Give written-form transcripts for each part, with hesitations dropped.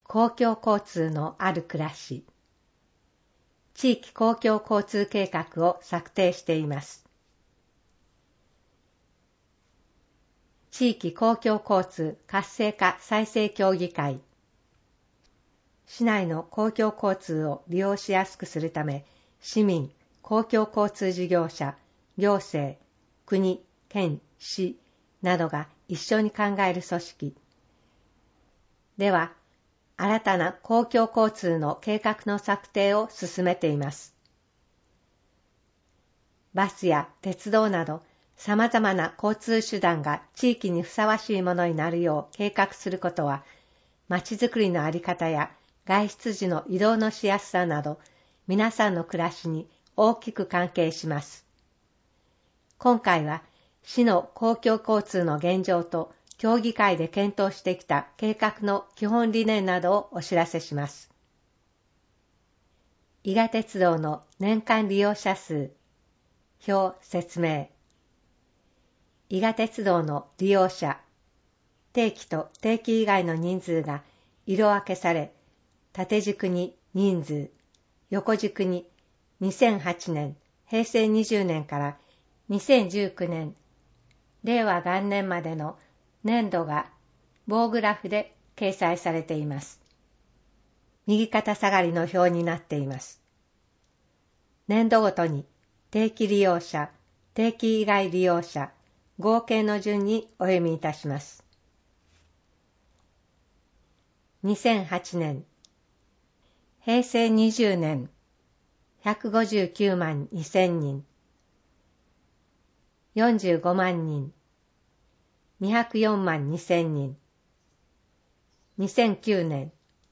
公共交通のある暮らし。地域公共交通計画を策定しています。地域公共交通活性化再生協議会。市内の公共交通を利用しやすくするため、市民、公共交通事業者、行政、国、県、市などが一緒に考える組織。では、新たな公共交通の計画の策定を進めています。バスや鉄道など様々な交通手段が地域にふさわしいものになるよう計画することは、まちづくりのあり方や外出時の移動のしやすさなど、皆さんの暮らしに大きく関係します。今回は、市の公共交通の現状と協議会で検討してきた計画の基本理念などをお知らせします。伊賀鉄道の年間利用者数、表説明。伊賀鉄道の利用者、定期と定期以外の人数が色分けされ、縦軸に人数、横軸に2008年、平成20年から2019年、令和元年までの年度が棒グラフで掲載されています。右肩下がりの表になっています。年度ごとに定期利用者、定期以外利用者、合計の順にお読みいたします。2008年、平成20年、159万2000人、45万人、204万2000人、2009年、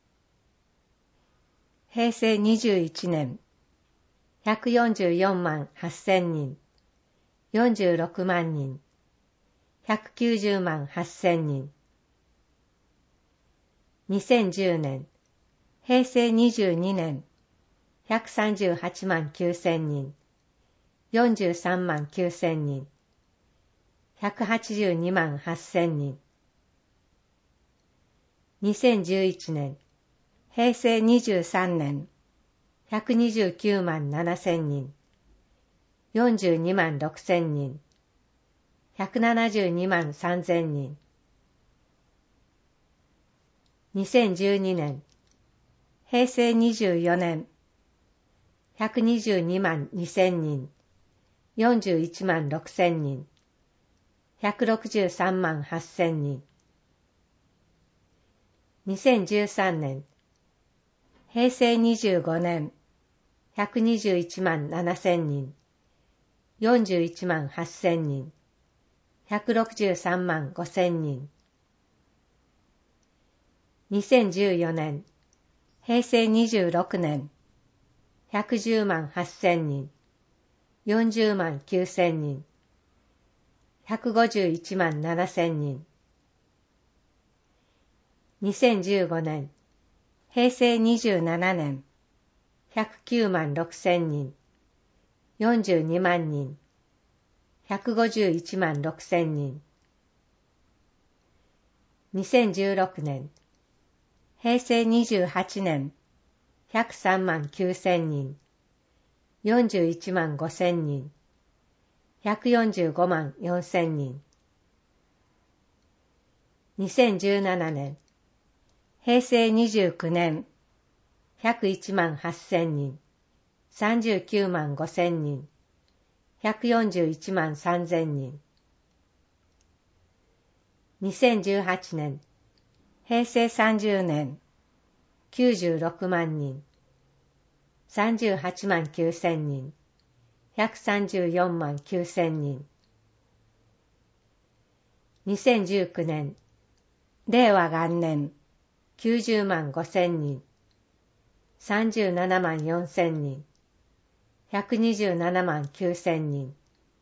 平成21年、144万8000人、46万人、190万8000人、2010年、平成22年、138万9000人、43万9000人、182万8000人。2011年、平成23年、129万7000人、42万6000人、172万3000人。2012年、平成24年、122万2000人、41万6000人、163万8000人。2013年、平成25年、121万7000人、41万8000人、163万5000人。2014年、平成26年、110万8000人、40万9000人、151万7000人。2015年、平成27年、109万6000人、42万人、151万6000人。2016年、平成28年、103万9000人、41万5000人、145万4000人。2017年、平成29年、101万8000人、39万5000人、141万3000人。2018年、平成30年、96万人、38万9000人、134万9000人。2019年、令和元年、90万5000人、37万4000人、127万9000人。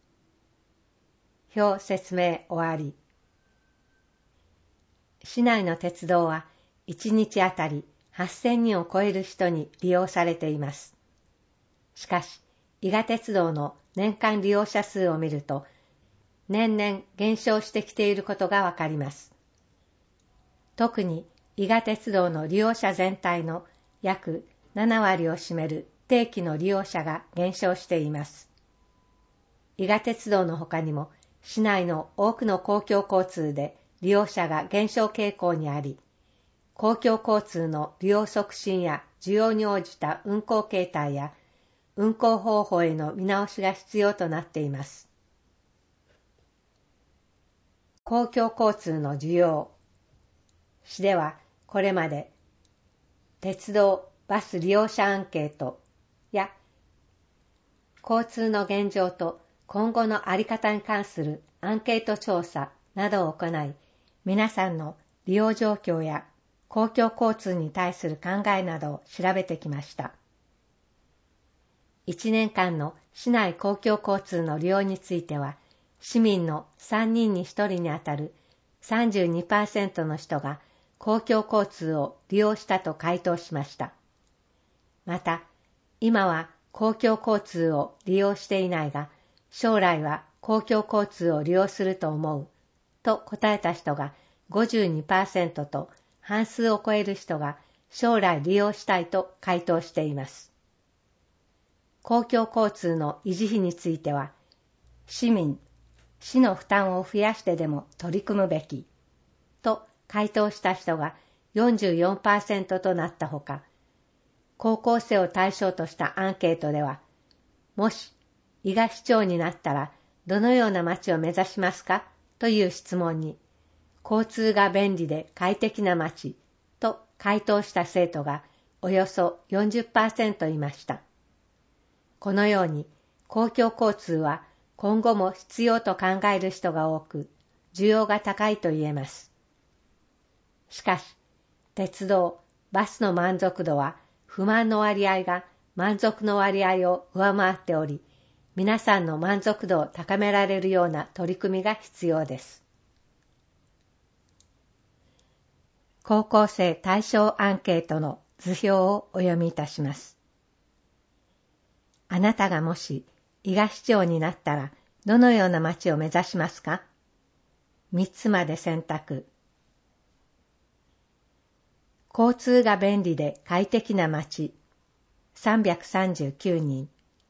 表説明終わり。市内の鉄道は1日あたり8000人を超える人に利用されています。しかし、伊賀鉄道の年間利用者数を見ると、年々減少してきていることがわかります。特に伊賀鉄道の利用者全体の約7割を占める定期の利用者が減少しています。伊賀鉄道の他にも市内の多くの公共交通で利用者が減少傾向にあり、公共交通の利用促進や需要に応じた運行形態や運行方法への見直しが必要となっています。公共交通の需要。市ではこれまで鉄道・バス利用者アンケートや交通の現状と今後の在り方に関するアンケート調査などを行い、皆さんの利用状況や公共交通に対する考えなどを調べてきました。1年間の市内公共交通の利用については、市民の3人に1人にあたる 32% の人が公共交通を利用したと回答しました。また、今は公共交通を利用していないが、将来は公共交通を利用すると思うと答えた人が 52% と、半数を超える人が将来利用したいと回答しています。公共交通の維持費については、市の負担を増やしてでも取り組むべきと回答した人が 44% となったほか、高校生を対象としたアンケートでは、もし伊賀市長になったらどのような街を目指しますかという質問に、交通が便利で快適な街と回答した生徒がおよそ 40% いました。このように公共交通は今後も必要と考える人が多く、需要が高いと言えます。しかし、鉄道、バスの満足度は不満の割合が満足の割合を上回っており、皆さんの満足度を高められるような取り組みが必要です。高校生対象アンケートの図表をお読みいたします。あなたがもし伊賀市長になったらどのような街を目指しますか？3つまで選択。交通が便利で快適な街、339人。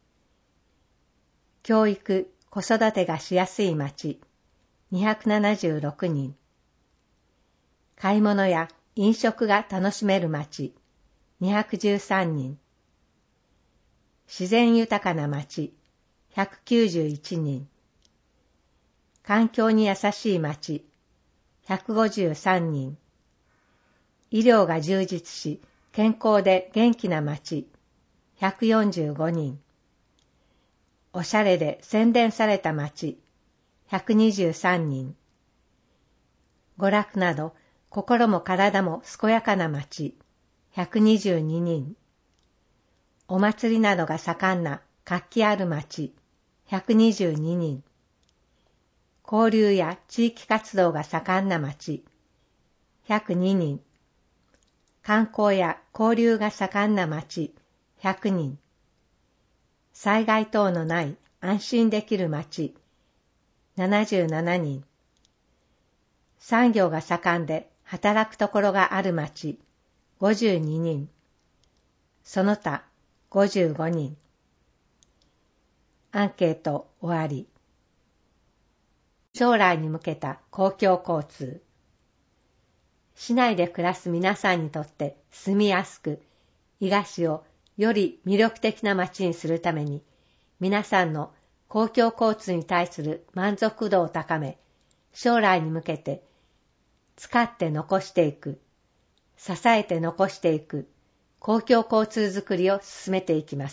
教育・子育てがしやすい街、276人。買い物や飲食が楽しめる街、213人。自然豊かな街、191人。環境に優しい街、153人。医療が充実し、健康で元気な街、145人。おしゃれで洗練された街、123人。娯楽など、心も体も健やかな街、122人。お祭りなどが盛んな活気ある街、122人。交流や地域活動が盛んな街、102人。観光や交流が盛んな街、100人。災害等のない安心できる街、77人。産業が盛んで働くところがある街、52人。その他、55人。アンケート終わり。将来に向けた公共交通。市内で暮らす皆さんにとって住みやすく、伊賀市をより魅力的な街にするために、皆さんの公共交通に対する満足度を高め、将来に向けて使って残していく、支えて残していく公共交通づくりを進めていきます。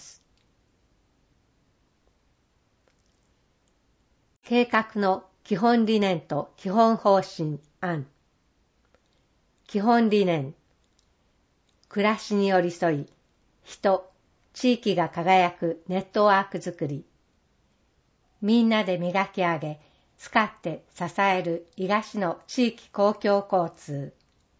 計画の基本理念と基本方針案。基本理念。暮らしに寄り添い、人、地域が輝くネットワークづくり。みんなで磨き上げ、使って支える伊賀市の地域公共交通。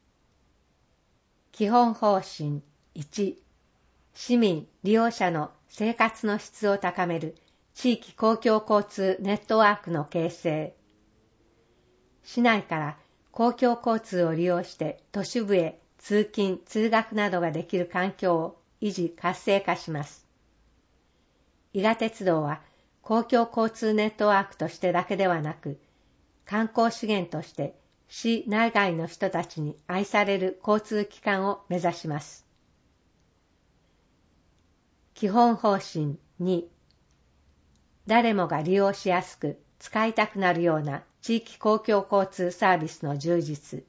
基本方針1、市民・利用者の生活の質を高める地域公共交通ネットワークの形成。市内から公共交通を利用して都市部へ通勤・通学などができる環境を維持・活性化します。伊賀鉄道は公共交通ネットワークとしてだけではなく、観光資源として市内外の人たちに愛される交通機関を目指します。基本方針2、誰もが利用しやすく使いたくなるような地域公共交通サービスの充実。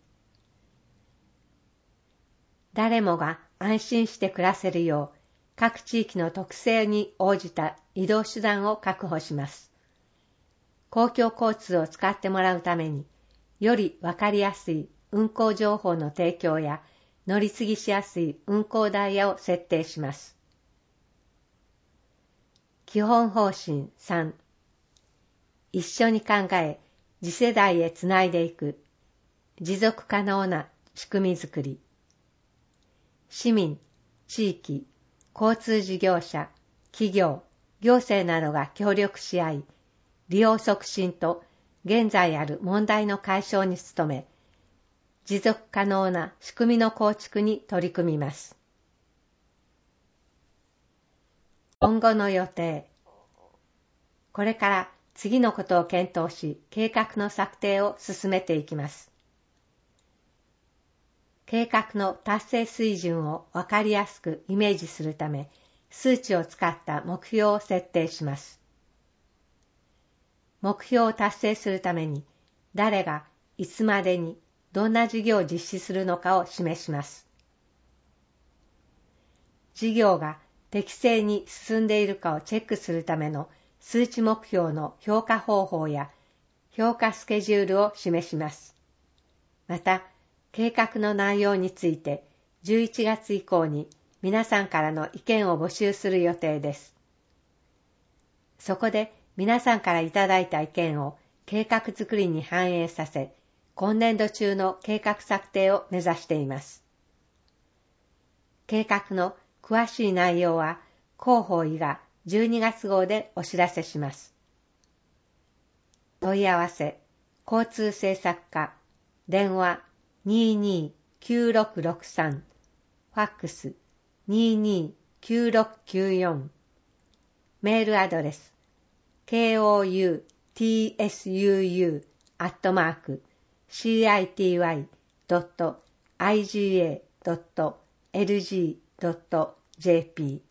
誰もが安心して暮らせるよう、各地域の特性に応じた移動手段を確保します。公共交通を使ってもらうために、よりわかりやすい運行情報の提供や乗り継ぎしやすい運行ダイヤを設定します。基本方針3、一緒に考え、次世代へつないでいく、持続可能な仕組みづくり。市民、地域、交通事業者、企業、行政などが協力し合い、利用促進と現在ある問題の解消に努め、持続可能な仕組みの構築に取り組みます。今後の予定。これから次のことを検討し、計画の策定を進めていきます。計画の達成水準をわかりやすくイメージするため、数値を使った目標を設定します。目標を達成するために、誰がいつまでにどんな事業を実施するのかを示します。事業が適正に進んでいるかをチェックするための数値目標の評価方法や評価スケジュールを示します。また、計画の内容について11月以降に皆さんからの意見を募集する予定です。そこで皆さんからいただいた意見を計画作りに反映させ、今年度中の計画策定を目指しています。計画の詳しい内容は広報伊賀12月号でお知らせします。問い合わせ、交通政策課、電話229663、ファックス229694、メールアドレス koutsuU@city.iga.lg.jp